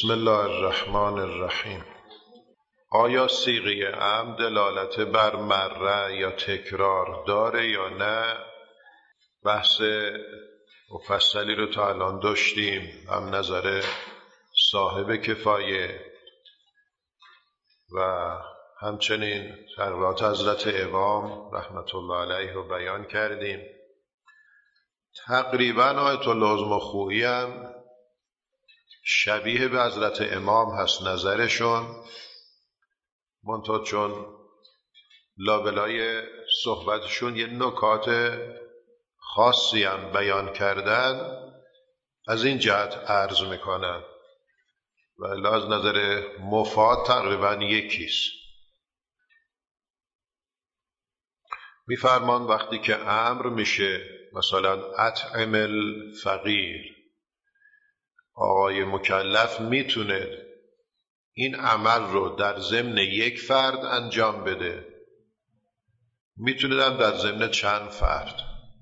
بسم الله الرحمن الرحیم. آیا صیغه امر دلالت بر مره یا تکرار داره یا نه؟ بحث مفصلی رو تا الان داشتیم، هم نظر صاحب کفایه و همچنین تقریرات حضرت امام رحمت الله علیه رو بیان کردیم. تقریبا آیت الله العظمی هم شبیه به حضرت امام هست نظرشون، منتها چون لابلای صحبتشون یه نکات خاصی هم بیان کردن، از این جهت عرض میکنن و از نظر مفاد تقریبا یکیست. میفرمان وقتی که امر میشه مثلا اطعم الفقیر، آقای مکلف میتونه این عمل رو در ضمن یک فرد انجام بده، میتونه در ضمن چند فرد.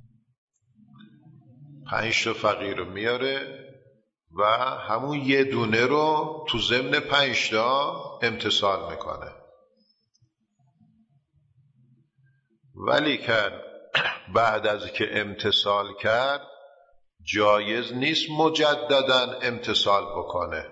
5 تا فقیر رو میاره و همون یه دونه رو تو ضمن 5 تا امتثال میکنه. ولی که بعد از که امتثال کرد جایز نیست مجددا امتثال بکنه.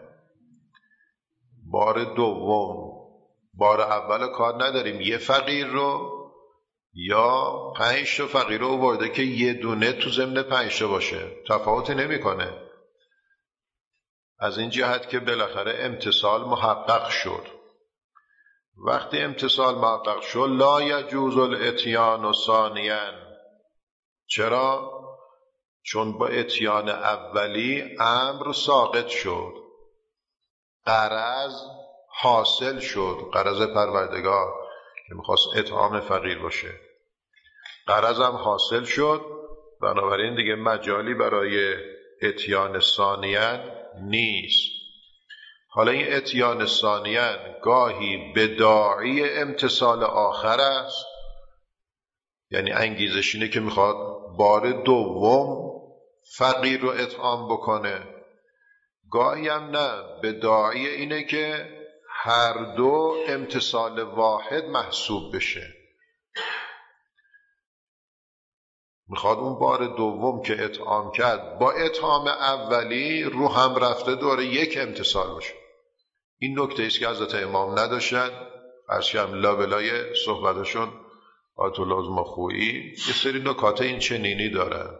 بار دوم، بار اول کار نداریم یه فقیر رو یا 5 تا فقیر رو آورده که یه دونه تو ضمن 5 تا باشه، تفاوتی نمیکنه. از این جهت که بالاخره امتثال محقق شد. وقتی امتثال محقق شد لا یجوز الاتیان ثانیا. چرا؟ چون با اتیان اولی امر ساقط شد، غرض حاصل شد، غرض پروردگار که میخواست اطعام فقیر باشه غرض هم حاصل شد، بنابراین دیگه مجالی برای اتیان ثانیا نیست. حالا این اتیان ثانیا گاهی به داعی امتثال آخر است، یعنی انگیزش اینه که میخواد بار دوم فقیر رو اطعام بکنه، گاهی هم نه، به داعی اینه که هر دو امتثال واحد محسوب بشه. میخواد اون بار دوم که اطعام کرد با اطعام اولی رو هم رفته دوره یک امتثال باشه. این نکته ایست که حضرت امام نداشتن. ارشم لابلای صحبتشون آیت الله العظمی یه سری نکات این چنینی دارن.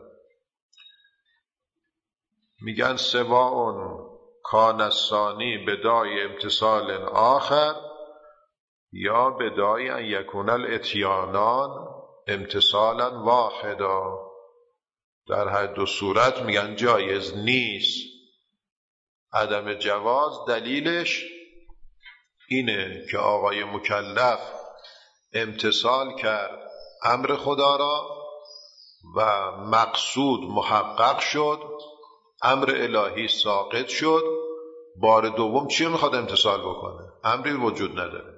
میگن سواء کان الثانی بدای امتثال آخر یا بدای ان یکون الاتیانان امتثالا واحدا. در هر دو صورت میگن جایز نیست. عدم جواز دلیلش اینه که آقای مکلف امتثال کرد امر خدا را و مقصود محقق شد، امر الهی ساقط شد، بار دوم چی میخواد امتثال بکنه؟ امری وجود نداره.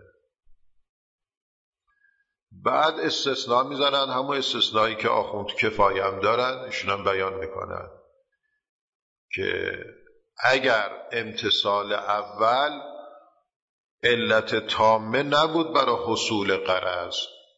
بعد استثناء میزنن، همون استثنایی که آخوند کفایه هم دارن، ایشون هم بیان میکنن که اگر امتثال اول علت تامه نبود برای حصول غرض،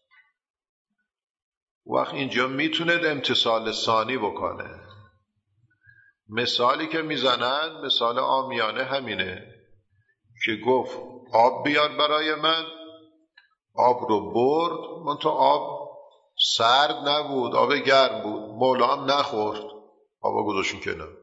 وقت اینجا میتونه امتثال ثانی بکنه. مثالی که میزنن مثال عامیانه همینه که گفت آب بیار برای من، آب رو برد، منتها آب سرد نبود، آب گرم بود، مولا هم نخورد، آب گذاشون کنار.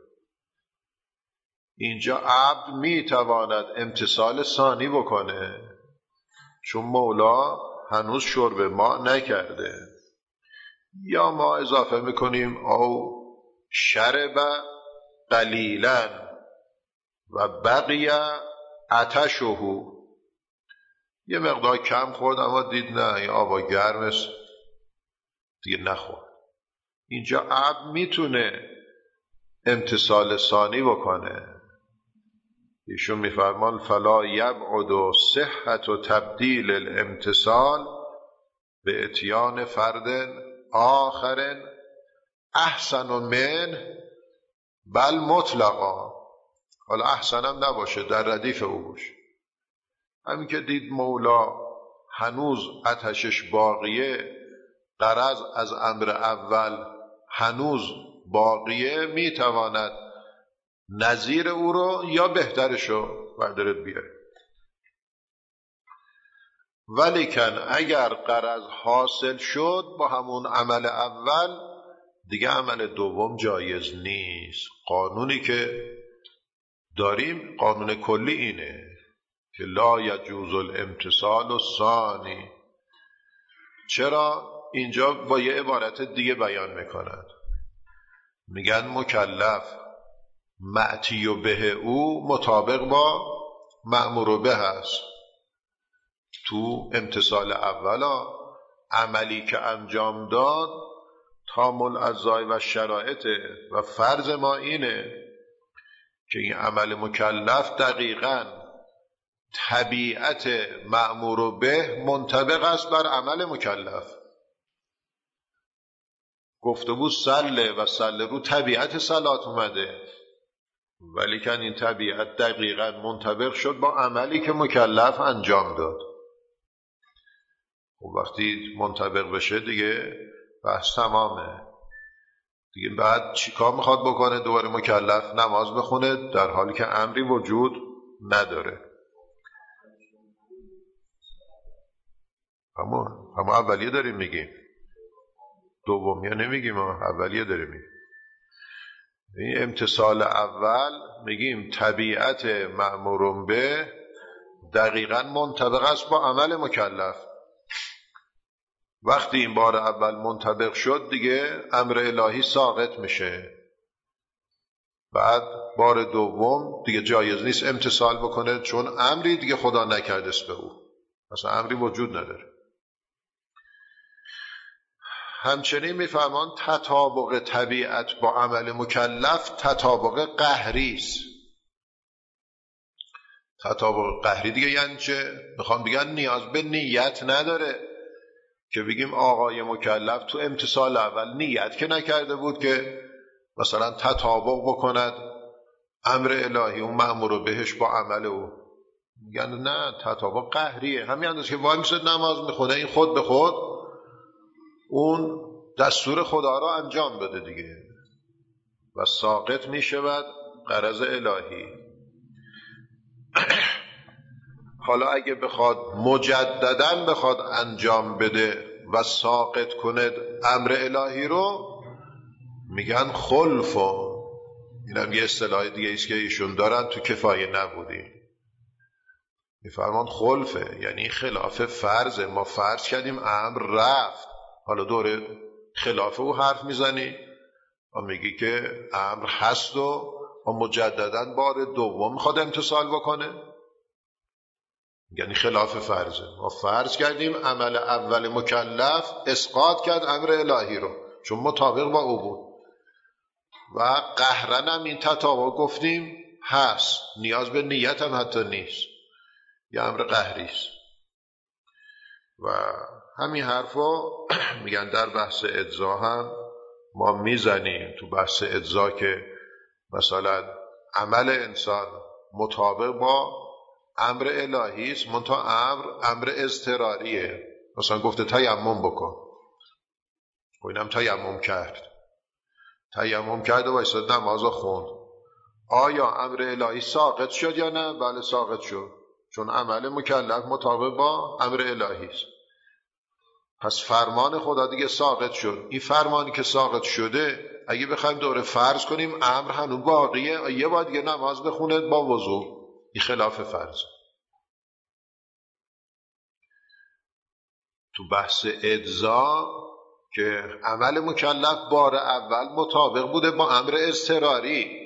اینجا عبد میتواند امتثال ثانی بکنه چون مولا هنوز شرب ما نکرده. یا ما اضافه میکنیم او شرب قلیلا و بقی عطشه، یه مقدار کم خورد اما دید نه این آبا گرم است دیگه نخورد. اینجا عبد میتونه امتثال ثانی بکنه. ایشون میفرمان فلا یبعد صحت و تبدیل الامتثال به اتیان فرد آخر احسن من بل مطلقا. حالا احسنم نباشه، در ردیف او باشه. همین که دید مولا هنوز آتشش باقیه، غرض از امر اول هنوز باقیه، میتواند نظیر او رو یا بهترشو بردارد بیاره. ولیکن اگر غرض حاصل شد با همون عمل اول، دیگه عمل دوم جایز نیست. قانونی که داریم قانون کلی اینه که لا یجوز الامتثال الثانی. چرا؟ اینجا با یه عبارت دیگه بیان میکنند، میگن مکلف معتی و به او مطابق با مأمور به هست. تو امتثال اولا عملی که انجام داد تامل اعضای و شرایط و فرض ما اینه که این عمل مکلف دقیقاً طبیعت مأمور به منطبق است بر عمل مکلف. گفته بود سله و سله رو طبیعت صلات اومده، ولی که این طبیعت دقیقاً منطبق شد با عملی که مکلف انجام داد. و وقتی منطبق بشه دیگه بحث تمامه. دیگه بعد چیکار میخواد بکنه؟ دوباره مکلف نماز بخونه در حالی که امری وجود نداره. اما اولیه داریم میگیم، دومیه نمیگیم، اولیه داریم میگیم. این امتثال اول میگیم طبیعت مأمور به دقیقاً منطبق است با عمل مکلف. وقتی این بار اول منطبق شد دیگه امر الهی ساقط میشه. بعد بار دوم دیگه جایز نیست امتثال بکنه، چون امری دیگه خدا نکرده است به او، مثلا امری وجود نداره. همچنین میفهمان تطابق طبیعت با عمل مکلف تطابق قهری است. تطابق قهری دیگه یعنی چه؟ میخوان بگن نیاز به نیت نداره که بگیم آقای مکلف تو امتثال اول نیت که نکرده بود که مثلا تطابق بکند امر الهی اون مأمور بهش با عمل او. میگن نه، تطابق قهریه. همین اندازه که وای میسه نماز میخونه، این خود به خود اون دستور خدا را انجام بده دیگه و ساقط میشود غرض الهی. حالا اگه بخواد مجدداً بخواد انجام بده و ساقط کند امر الهی رو، میگن خلف. اینم یه اصطلاح دیگه ایست که ایشون دارن تو کفایه نبودی. میفرمان خلفه یعنی خلاف فرضه. ما فرض کردیم امر رفت، حالا دوره خلاف او حرف میزنی و میگی که امر هست و مجدداً بار دوم میخواد امتثال بکنه، یعنی خلاف فرضه. ما فرض کردیم عمل اول مکلف اسقاط کرد امر الهی رو چون مطابق با او بود و قهرن هم این تطابق گفتیم هست، نیاز به نیت هم حتی نیست، یه امر قهری است. و همین حرفا میگن در بحث اجزا هم ما میزنیم. تو بحث اجزا که مثلا عمل انسان مطابق با امر الهی است، منتها امر اضطراریه. مثلا گفته تیمم بکن و اینم تیمم کرد و وایساد نماز خوند. آیا امر الهی ساقط شد یا نه؟ بله ساقط شد، چون عمل مکلف مطابق با امر الهی است. پس فرمان خدا دیگه ساقط شد. این فرمانی که ساقط شده اگه بخوایم دوره فرض کنیم امر هنوز باقیه، یه بار دیگه نماز بخونه با وضو، این خلاف فرض. تو بحث اجزا که عمل مکلف بار اول مطابق بوده با امر اضطراری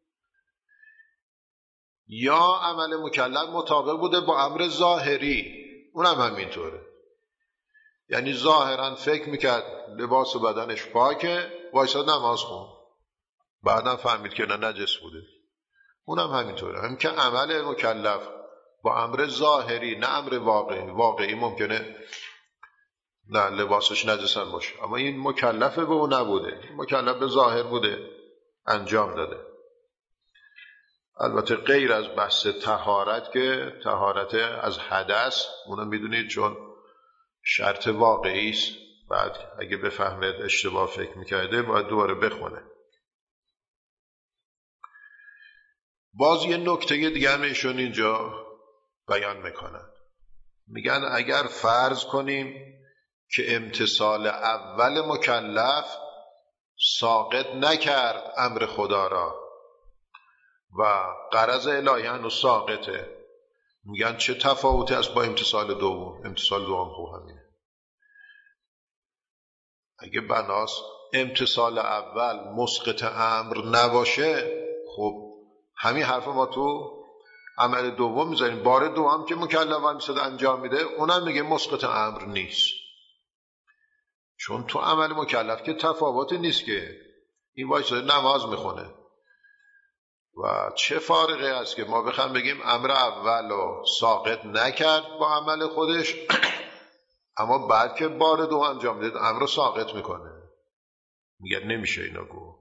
یا عمل مکلف مطابق بوده با امر ظاهری، اونم همینطوره. یعنی ظاهرا فکر میکرد لباس و بدنش پاکه، وایساد نماز خون، بعدم فهمید که نه نجس بوده، اونم همینطوره. همین که عمل مکلف با امر ظاهری نه امر واقعی ممکنه نه لباسش نجسن باشه، اما این مکلف به او نبوده، مکلف به ظاهر بوده انجام داده. البته غیر از بحث طهارت که طهارت از حدث اونو میدونید چون شرط واقعی است، بعد اگه بفهمید اشتباه فکر میکرده باید دوباره بخونه. باز یه نکته دیگه هم ایشون اینجا بیان میکنن، میگن اگر فرض کنیم که امتثال اول مکلف ساقط نکرد امر خدا را و غرض الهی هنوز ساقطه، میگن چه تفاوتی است با امتثال دوم؟ امتثال دوم خوب همینه. اگه بناس امتثال اول مسقط امر نباشه، خب همین حرف ما تو عمل دوم میذاریم، بار دوم که مکلف میصد انجام میده اونم میگه مسقط امر نیست، چون تو عمل مکلف که تفاوتی نیست که این وایساده نماز میخونه و چه فارقی است که ما بخوام بگیم امر اول رو ساقط نکرد با عمل خودش اما بعد که بار دو انجام میده امر رو ساقط میکنه. میگه نمیشه اینا گو.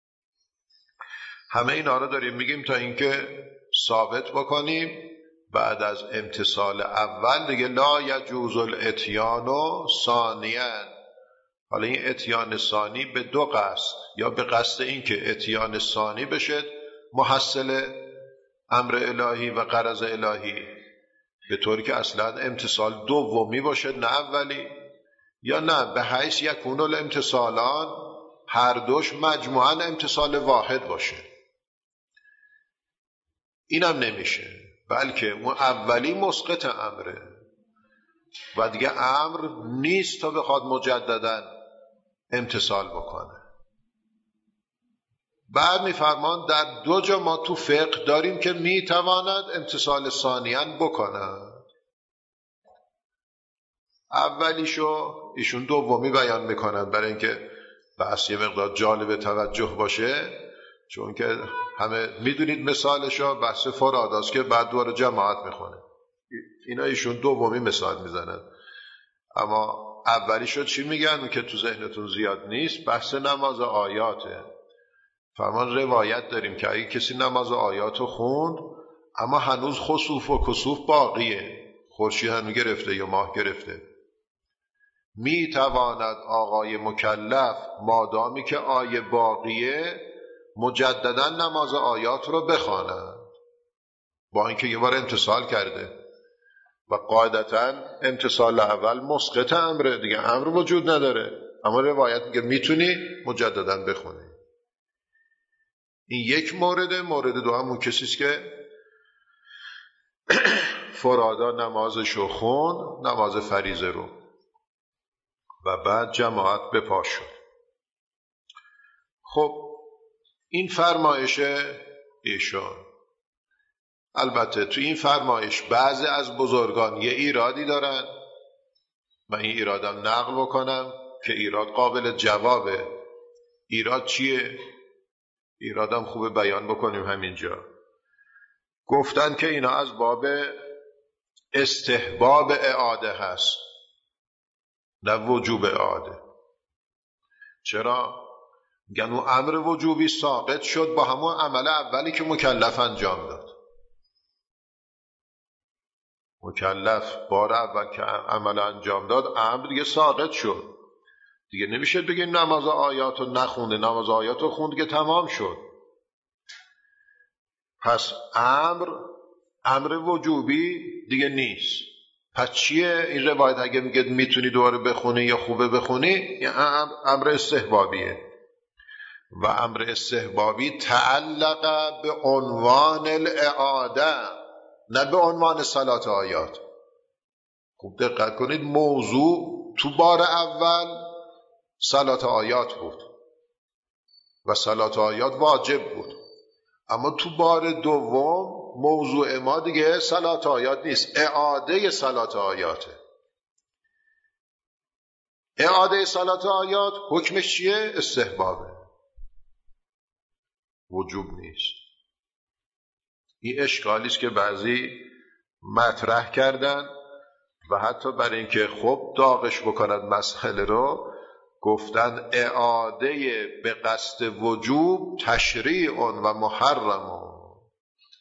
همه اینا رو داریم میگیم تا اینکه ثابت بکنیم بعد از امتثال اول دیگه لا یجوز الاتیان ثانیا. حالا این اتیان ثانی به دو قصد، یا به قصد این که اتیان ثانی بشه محصل امر الهی و غرض الهی به طوری که اصلا امتثال دومی باشه نه اولی، یا نه به حیث یکون الامتثالان هر دوش مجموعاً امتثال واحد باشه. اینم نمیشه، بلکه اون اولی مسقط امره و دیگه امر نیست تا بخواد مجدداً امتثال بکنه. بعد میفرمان در دو جا ما تو فقه داریم که میتواند امتثال ثانیاً بکند. اولیشو ایشون دومی بیان میکنند برای اینکه بحث یه مقدار جالب توجه باشه، چون که همه میدونید مثالشو بحث فراداست که بعد دوباره جماعت میخونه. اینا ایشون دومی مثال میزنند، اما اولیشو چی میگن که تو ذهنتون زیاد نیست؟ بحث نماز آیاته. فرمان روایت داریم که اگه کسی نماز آیاتو خوند اما هنوز خسوف و کسوف باقیه، خورشید هنوز گرفته یا ماه گرفته، میتواند آقای مکلف مادامی که آیه باقیه مجددا نماز آیات رو بخواند، با اینکه یه بار امتثال کرده و قاعدتا امتثال اول مسقط امره دیگه، امر وجود نداره، اما روایت میگه میتونی مجددا بخونی. این یک مورد. مورد دو همون کسیست که فرادا نمازشو خوند، نماز فریضه رو، و بعد جماعت به پا شد. خب این فرمایش ایشان، البته تو این فرمایش بعضی از بزرگان یه ایرادی دارن، من این ایرادم نقل بکنم که ایراد قابل جوابه. ایراد چیه؟ ایرادم خوبه بیان بکنیم همینجا. گفتن که اینا از باب استحباب اعاده هست نه وجوب اعاده. چرا؟ میگن اون امر وجوبی ساقط شد با همون عمل اولی که مکلف انجام داد. مکلف بار اول که عمل انجام داد امر دیگه ساقط شد دیگه، نمیشه بگه نماز آیاتو نخونده، نماز آیاتو خوند که تمام شد. پس امر وجوبی دیگه نیست. پس چیه این روایت اگه میگه میتونی دوباره بخونی یا خوبه بخونی؟ این امر استحبابیه و امر استحبابی تعلق به عنوان الاعاده نه به عنوان صلات آیات. خوب دقت کنید، موضوع تو بار اول صلات آیات بود و صلات آیات واجب بود، اما تو بار دوم موضوع ما دیگه صلات آیات نیست، اعاده صلات آیاته. اعاده صلات آیات حکمش چیه؟ استحبابه، وجوب نیست. این اشکالی است که بعضی مطرح کردن و حتی برای اینکه خوب داغش بکنن مسئله رو گفتن اعاده به قصد وجوب تشریع و محرم.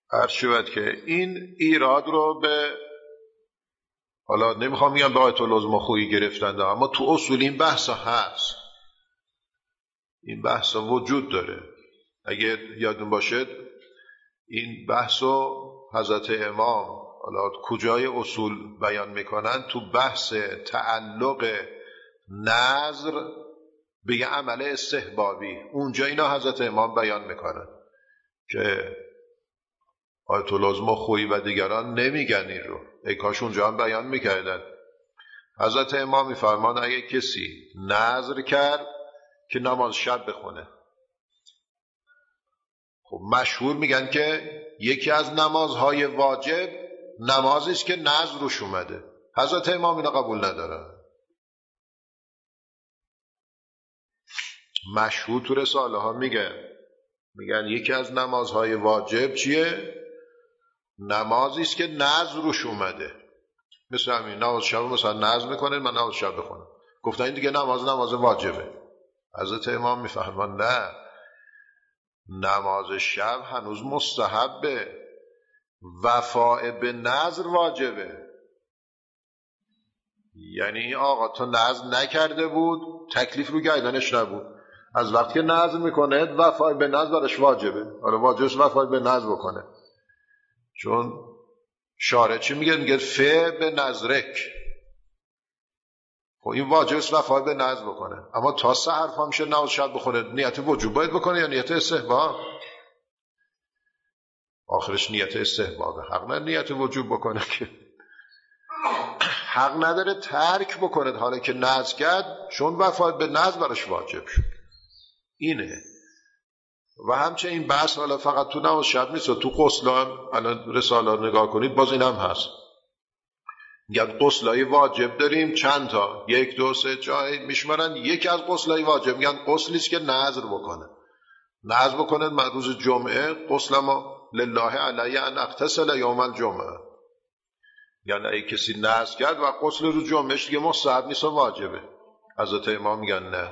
عرض شود که این ایراد رو به، حالا نمیخوام میگم به آیت العظماخویی گرفتنده، اما تو اصول این بحثا هست، این بحثا وجود داره. اگه یادون باشه این بحثو حضرت امام حالا کجای اصول بیان میکنن، تو بحث تعلق نظر به یه عمل استحبابی، اونجا اینا حضرت امام بیان میکنن که آیت العظماخویی و دیگران نمیگن این رو، ای کاش اونجا هم بیان میکردن. حضرت امام میفرمان اگه کسی نظر کرد که نماز شب بخونه، خب مشهور میگن که یکی از نمازهای واجب نمازی است که نظر روش اومده. حضرت امام اینا قبول ندارن. مشهور تو رساله ها میگن یکی از نمازهای واجب چیه؟ نمازی است که نظر روش اومده. مثل همین نماز شب مثلا نظر میکنه من نماز شب بخونم، گفتن این دیگه نماز واجبه. حضرت امام میفهمن نه، نماز شب هنوز مستحبه، وفاء به نظر واجبه. یعنی این آقا تا نظر نکرده بود تکلیف رو گردنش نبود، از وقتی که نظر میکنه وفاء به نظر برش واجبه. حالا واجبش وفاء به نظر بکنه، چون شارع چی میگه فه به نظرک، خب این واجبش وفاء به نظر بکنه. اما تا سحر پا میشه نماز شب بخونه، نیت وجوب باید بکنه یا نیت استحباب؟ آخرش نیت استحبابه. حق نه نیت وجوب بکنه که، حق نداره ترک بکنه حالا که نذر کرد، چون وفا به نذر براش واجب شد. اینه. و همچنین بحث حالا فقط تو نماز شب نیست، تو غسلان الان رساله نگاه کنید باز این هم هست، میگن غسلای واجب داریم چند تا، 1 2 3 جای میشمارن. یکی از غسلای واجب میگن غسلی است که نذر بکنه من روز جمعه غسلمو لله علی ان اغتسل یوم الجمعه، یعنی اگه کسی نذر کرد و غسل روز جمعهش دیگه مستحب نیست و واجبه. حضرت امام میگن نه،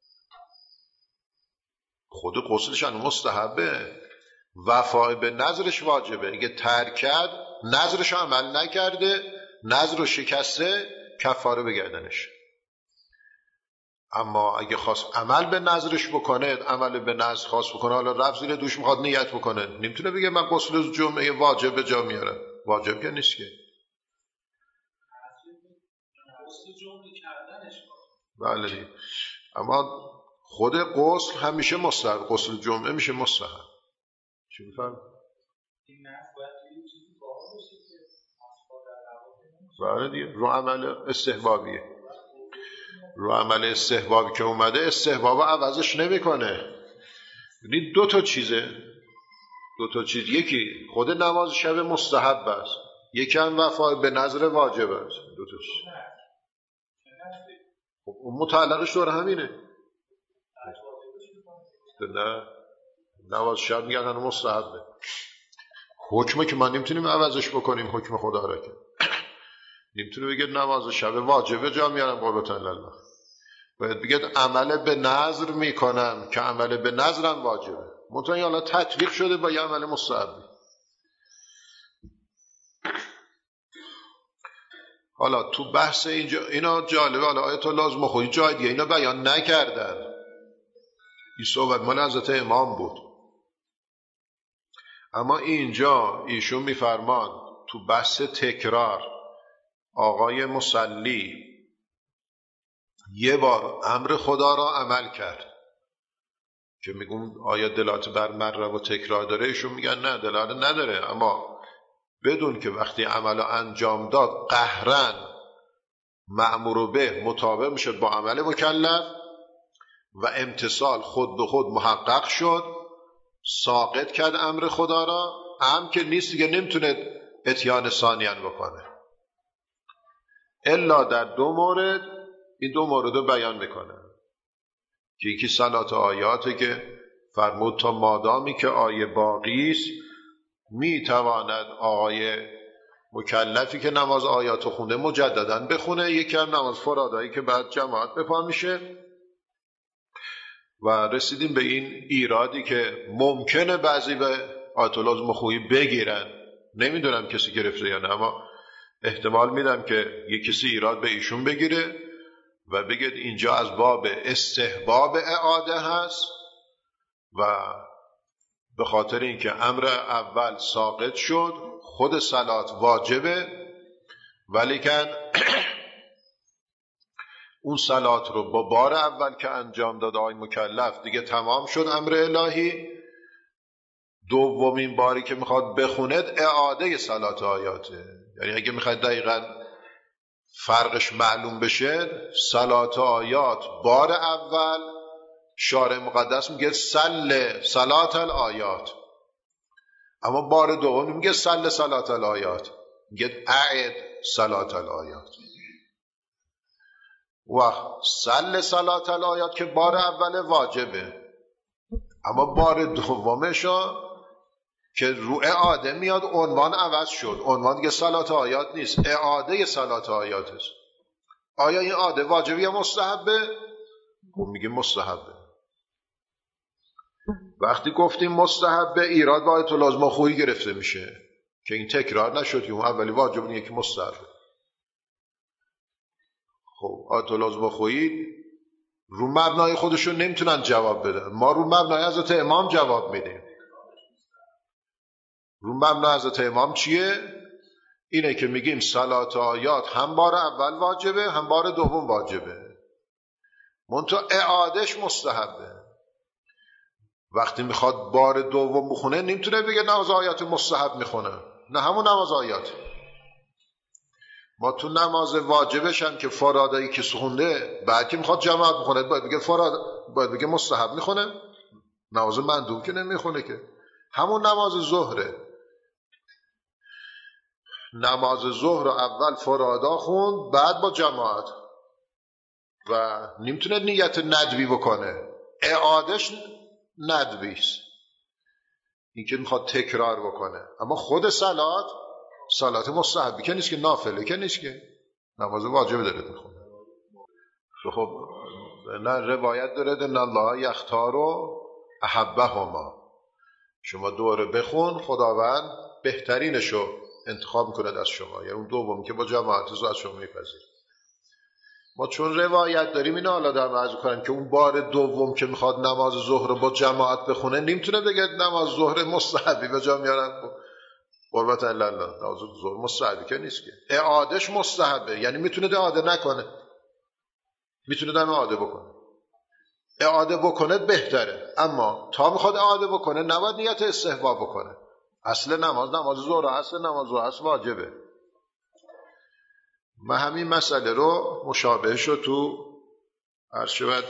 خود غسلش هم مستحبه، وفای به نظرش واجبه. اگه ترک کرد نظرش عمل نکرده، نظر رو شکسته، کفاره بگردنش. اما اگه خواست عمل به نظرش بکنه، عمل به نظر خواست بکنه، حالا رفت زیر دوش میخواد نیت بکنه، نمیتونه بگه من غسل جمعه واجب به جا میارم، واجب که نیست که. بله، اما خود غسل همیشه مستحب، غسل جمعه میشه مستحب. چی میفهم؟ بله دیگه، رو عمل استحبابیه، رو عمل استحبابی که اومده استحباب عوضش نمیکنه. یعنی دو تا چیز، یکی خود نماز شب مستحب است، یکی هم وفا به نظر واجب است. دو تا چیز. خب اون متعلقش دور همینه. نه، نماز شب میگن مستحبه، حکمه که ما نمیتونیم عوضش بکنیم، حکم خدا را که نمیتونه بگه نماز شب واجبه جا میارم قربتن الله، باید بگه عمل به نظر میکنم که عمل به نظرم واجبه، منطقه حالا تطبیق شده با یه عمل مستحبی. حالا تو بحث اینجا اینا جالبه، حالا آیت الله از مخوی جای دیگه اینا بیان نکردن، این صحبت مال حضرت امام بود. اما اینجا ایشون میفرمان تو بحث تکرار، آقای مصلی یه بار امر خدا را عمل کرد که میگون آیا دلالت بر مره و تکرار داره؟ ایشون میگن نه دلالت نداره، اما بدون که وقتی عمل رو انجام داد قهرن مأمور به مطابق میشد با عمل مکلف و امتصال خود به خود محقق شد، ساقط کرد امر خدا را، هم که نیست دیگه نمیتونه اتیان ثانیان بکنه. الا در 2 مورد، این 2 مورد رو بیان میکنه که یکی صلات آیاته که فرمود تا مادامی که آیه باقی است میتواند آقای مکلفی که نماز آیات خونده مجددا بخونه، یکی هم نماز فرادایی که بعد جماعت بپا میشه. و رسیدیم به این ایرادی که ممکنه بعضی به آیت الله مخویی بگیرن. نمیدونم کسی گرفته یا نه، اما احتمال میدم که یک کسی ایراد به ایشون بگیره و بگید اینجا از باب استحباب اعاده هست و به خاطر اینکه امر اول ساقط شد خود صلات واجبه، ولیکن اون صلات رو با بار اول که انجام داد آقای مکلف دیگه تمام شد امر الهی. دومین باری که میخواد بخوند اعاده صلات آیاته. یعنی اگه میخواد دقیقاً فرقش معلوم بشه، صلات آیات بار اول شارع مقدس میگه صلات الآیات، اما بار دوم میگه صلات الآیات، میگه اعد صلات الآیات. و صلات الآیات که بار اول واجبه، اما بار دومشو که رو اعاده میاد عنوان عوض شد، عنوان دیگه صلات آیات نیست، اعاده صلات آیات است. آیا این اعاده واجبی یا مستحبه؟ خب میگه مستحبه. وقتی گفتیم مستحبه ایراد با آیت الله مخویی گرفته میشه که این تکرار نشد که اون اولی واجب نیه که مستحبه. خب آیت الله مخویی رو مبنای خودشون نمیتونن جواب بدن، ما رو مبنای حضرت امام جواب میدیم. رو مبنای حضرت امام چیه؟ اینه که میگیم صلات آیات هم بار اول واجبه هم بار دوم واجبه، منتها اعادش مستحبه. وقتی میخواد بار دوم بخونه نمیتونه بگه نماز آیات مستحب میخونه، نه همون نماز آیات. ما تو نماز واجبش هم که فرادایی که سخونده بعد که میخواد جماعت بخونه باید بگه باید بگه مستحب میخونه، نماز مندوب که نمیخونه که. همون نماز ظهره، نماز ظهر رو اول فرادا خوند بعد با جماعت و نمیتونه نیت ندوی بکنه، اعادش ندویست، این که میخواد تکرار بکنه. اما خود صلات مستحبی که نیست، که نافله که نیست، که نماز واجب داره میخونه. خب نه روایت داره ان الله یختار احبهما، شما دوره بخون خداوند بهترینشو انتخاب میکنه از شما، یعنی اون دومی که با جماعت رو از شما میپذیر. ما چون روایت داریم اینو حالا دارم عرض کنم که اون بار دوم که میخواد نماز ظهر رو با جماعت بخونه نمیتونه بگه نماز ظهر مستحبی به جا میارن، قربت الله، نماز ظهر مستحبی که نیست که، اعادش مستحبه، یعنی میتونه اعاده نکنه، میتونه اعاده بکنه. اعاده بکنه بهتره، اما تا میخواد اعاده بکنه نباید نیت استحباب بکنه. اصل نماز ظهر، اصل نماز ظهر اصل واجبه. من همین مسئله رو مشابه شد تو عرشبت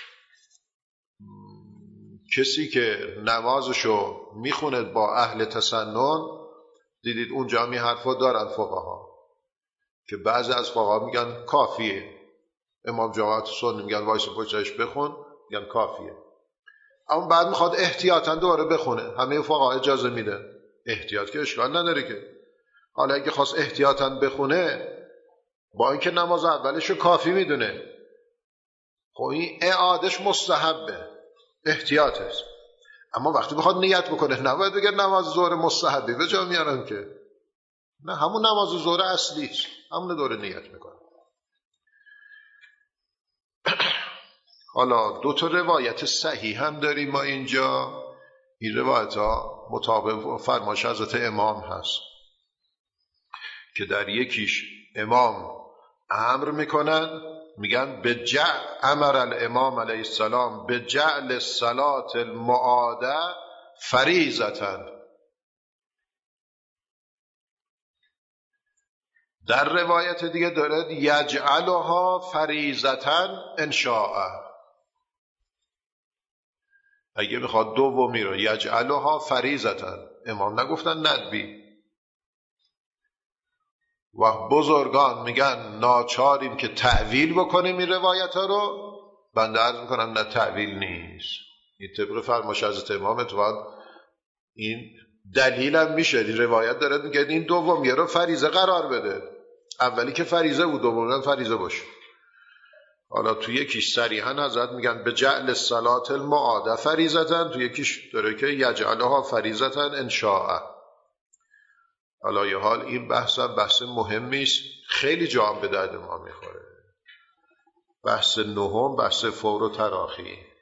کسی که نمازشو میخونه با اهل تسنن، دیدید اونجا می حرفا دارن فقها که بعضی از فقها میگن کافیه، امام جماعت سنی میگن وایس پشتش بخون، میگن کافیه. اما بعد میخواد احتیاطاً دوباره بخونه، همه فقها اجازه میدن، احتیاط که اشکال نداره که. حالا اگه خواست احتیاطاً بخونه با اینکه نماز اولشو کافی میدونه، خب این اعادش مستحبه، احتیاط است. اما وقتی بخواد نیت بکنه نباید بگه نماز ظهر مستحبی به جا میارن که، نه همون نماز ظهر اصلی است، همون دوره نیت میکنه. حالا دو تا روایت صحیح هم داریم ما اینجا. این روایت ها مطابق فرمایش حضرت امام هست که در یکیش امام امر میکنن، میگن امر الامام علیه السلام به جعل صلات المعاده فریضةً. در روایت دیگه دارد یجعلها فریضةً ان شاء، اگه میخواد دومی رو یجعلها فریضةً، امام نگفتن ندبی. و بزرگان میگن ناچاریم که تعویل بکنیم این روایت ها رو. بنده عرض میکنم نه تعویل نیست، این طبق فرمایش حضرت امام اتفاقا این دلیل هم میشه. این روایت داره میگه این دومی رو فریضه قرار بده، اولی که فریضه بود دومی فریضه باشه. حالا تو یکیش صریحا حضرت میگن به جعل الصلاة المعاده فریضةً، تو یکیش داره که یجعلها فریضةً ان شاء. حالا یه حال این بحث مهمی است، خیلی جا هم به درد ما میخوره. بحث نهم بحث فور و تراخی.